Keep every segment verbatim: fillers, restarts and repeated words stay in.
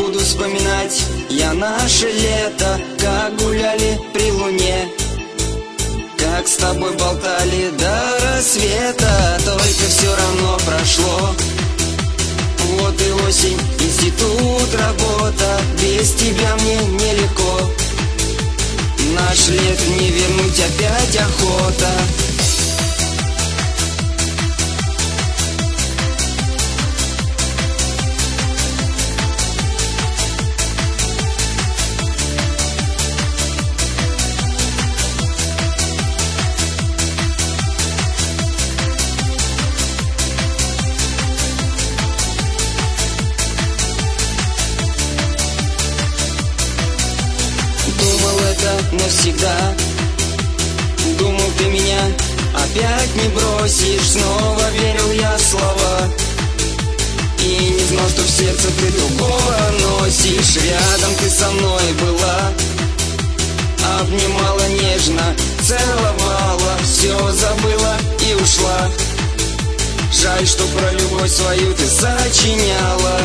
Буду вспоминать я наше лето, как гуляли при луне, как с тобой болтали до рассвета. Только все равно прошло. Вот и осень, институт, работа. Без тебя мне нелегко. Наш лет не вернуть, опять охота. Думал, это навсегда. Думал, ты меня опять не бросишь. Снова верил я в слова и не знал, что в сердце ты другого носишь. Рядом ты со мной была, обнимала нежно, целовала. Все забыла и ушла. Жаль, что про любовь свою ты сочиняла.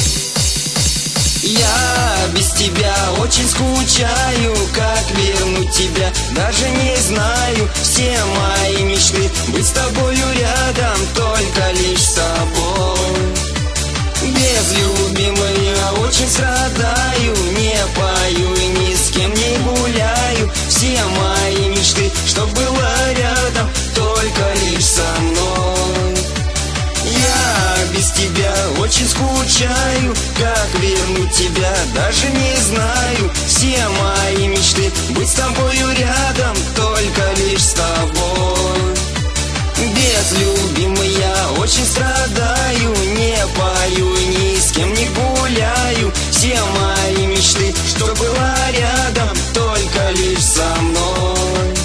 Я без тебя очень скучаю. Как вернуть тебя, даже не знаю. Все мои мечты быть с тобою рядом, только лишь с тобой. Без любимой я очень страдаю. Не пою и ни с кем не гуляю. Все мои мечты, чтоб была рядом, только лишь со мной. Я без тебя очень скучаю. Как вернуть тебя, даже не знаю. Все мои мечты быть с тобою рядом, только лишь с тобой. Без любимой я очень страдаю. Не пою и ни с кем не гуляю. Все мои мечты, чтоб была рядом, только лишь со мной.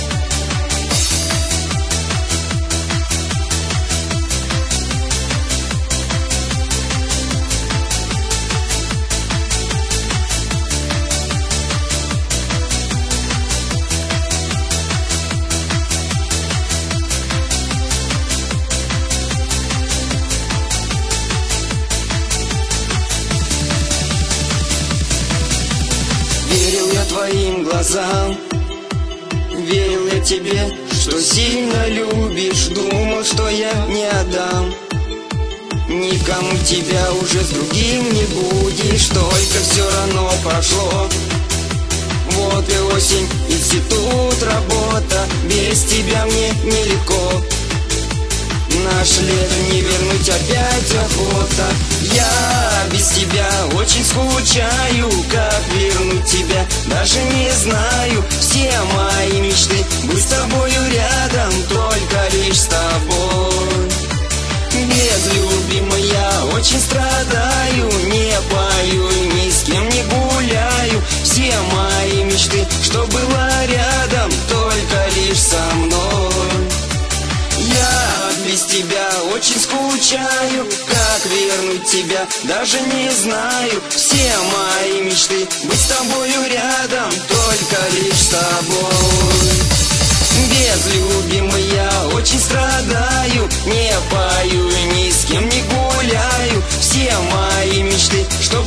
Верил я твоим глазам, верил я тебе, что сильно любишь. Думал, что я не отдам никому тебя, уже с другим не будешь. Только все равно прошло. Вот и осень, институт, работа. Без тебя мне нелегко. Наш лето не вернуть, опять охота. Я без тебя очень скучаю. Как вернуть тебя, даже не знаю. Все мои мечты быть с тобою рядом, только лишь с тобой. Без любимой я очень страдаю. Не пою и ни с кем не гуляю. Все мои мечты, чтоб была рядом, только лишь со мной. Я без тебя очень скучаю. Как вернуть тебя, даже не знаю. Все мои мечты быть с тобою рядом, только лишь с тобой. Без любимой я очень страдаю. Не пою и ни с кем не гуляю. Все мои мечты, что